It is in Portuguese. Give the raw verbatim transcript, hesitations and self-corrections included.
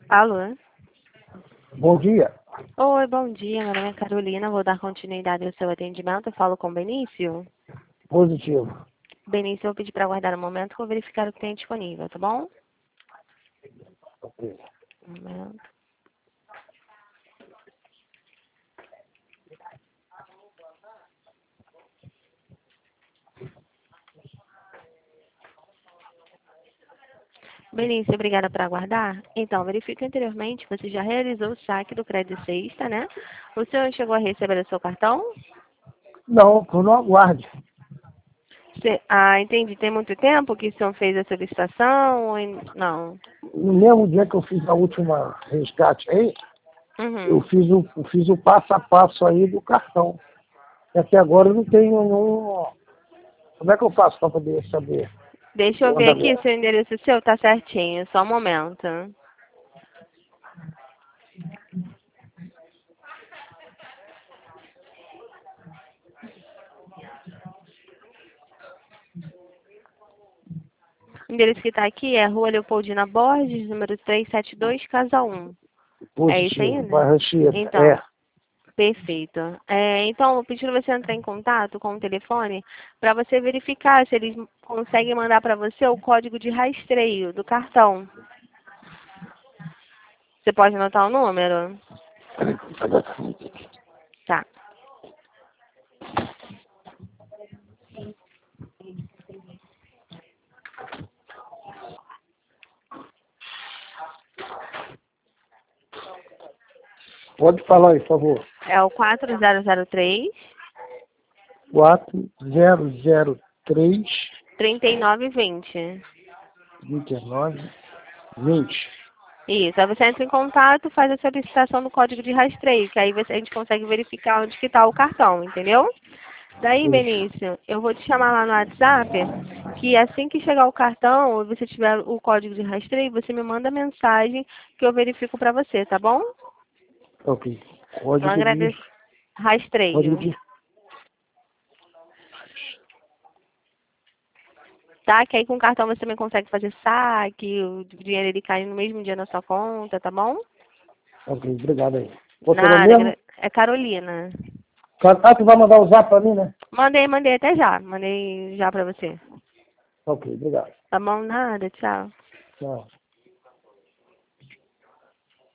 Alô? Bom dia. Oi, bom dia. Meu nome é Carolina. Vou dar continuidade ao seu atendimento. Eu falo com o Benício. Positivo. Benício, eu vou pedir para aguardar um momento que eu vou verificar o que tem disponível, tá bom? Ok. Um momento. Benício, obrigada por aguardar. Então, verifique anteriormente, você já realizou o saque do crédito sexta, né? O senhor chegou a receber o seu cartão? Não, eu não aguarde. Você- ah, entendi. Tem muito tempo que o senhor fez a solicitação? Ou em- não? No mesmo dia que eu fiz a última resgate aí, eu Uhum. fiz o, eu fiz o passo a passo aí do cartão. E até agora eu não tenho nenhum... Como é que eu faço para poder saber Deixa eu o ver aqui andamento? se o endereço seu tá certinho. Só um momento. O endereço que está aqui é Rua Leopoldina Borges, número trezentos e setenta e dois, Casa um. É isso aí, Positivo, né? bairro Anchieta. Então, É. perfeito. É, então, eu pedi você entrar em contato com o telefone para você verificar se eles conseguem mandar para você o código de rastreio do cartão. Você pode anotar o número? Tá. Pode falar aí, por favor. É o quatro zero zero três, quatro zero zero três, trinta e nove vinte. vinte e nove, vinte. Isso, aí você entra em contato, faz a solicitação do código de rastreio, que aí você, a gente consegue verificar onde que está o cartão, entendeu? Daí, Benício, eu vou te chamar lá no WhatsApp, que assim que chegar o cartão, ou você tiver o código de rastreio, você me manda mensagem que eu verifico para você, tá bom? Ok. Então, Código de... agradeço. Código Rastreio, de... tá? Que aí com o cartão você também consegue fazer saque, o dinheiro ele cai no mesmo dia na sua conta, tá bom? Ok, obrigado aí. Qual é o nome Nada, mesmo? agra- é Carolina. Ah, tu vai mandar o zap pra mim, né? Mandei, mandei até já. Mandei já pra você. Ok, obrigado. Tá bom? Nada, tchau. Tchau.